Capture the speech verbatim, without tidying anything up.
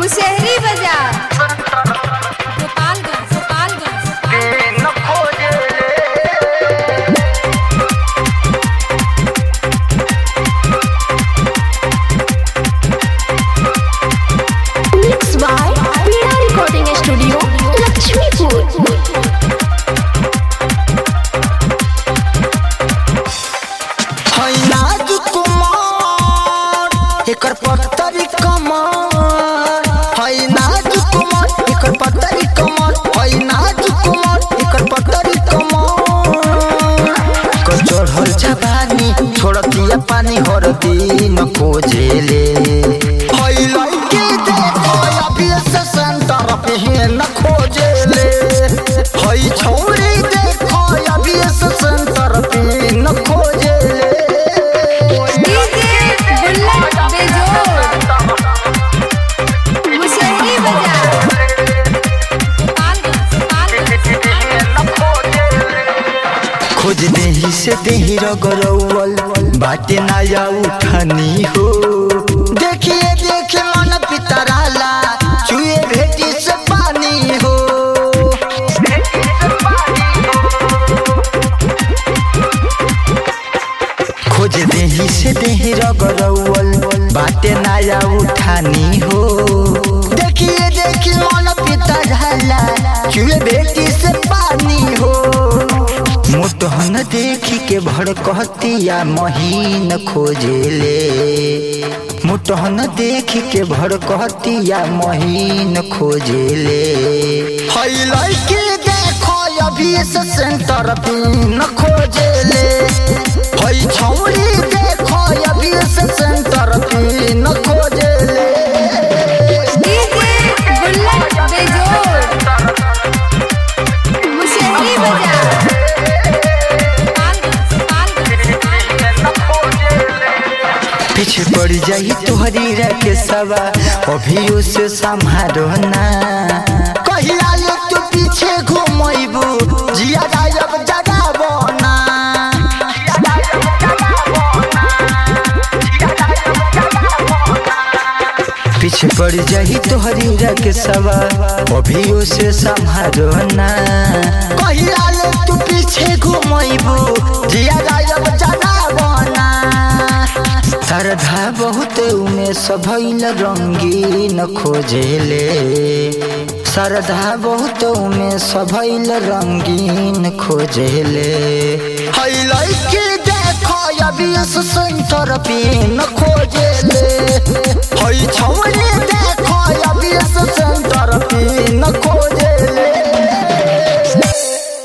मुशहरी बाजार Gopalganj Mixed by Pira Recording Studio, Lakshmipur. एकर पत्तरी कमर है नाजुक कुमार एकर पत्तरी कमर है नाजुक कुमार एकर पत्तरी कमर कर चढ़ल जवानी छोड़तिया पानी हर दिन खोजेले है लड़की देखो अभी से सेंटर पे न खोजेले है छोरी देखो अभी से सेंटर पे न खोजेले खोज देही से देही रगरौल बाटे नया उठनी हो देखिए देखे मन पितराला चुए भेटी से पानी हो खोज देही से देही रगरौल बाटे नया उठनी हो देखिए देखिए मन पितराला चुए भेटी से पानी हो मोटहन देखी के भड़कतिया महीन खोजेले मोटहन देखी के भड़कतिया महीन खोजेले है लड़की देखो अभी से सेंटर पे न खोजेले है छौरी देखो अभी से सेंटर पे न खोजेले पीछे पड़ जाई तोहरी रखे सवा अभी उसे संभारो ना कहिया ले तू पीछे घुमैबू जिया गायब जगाबो ना पीछे पड़ जाई तोहरी रखे सवा अभी उसे संभारो ना कहिया ले तू पीछे घुमैबू जिया गायब जगाबो ना सरधा बहुत उमे सभैल रंगीन खोजेले सरधा बहुत उमे सभैल रंगीन खोजेले है लड़की देखो अभी सेंटर पे न खोज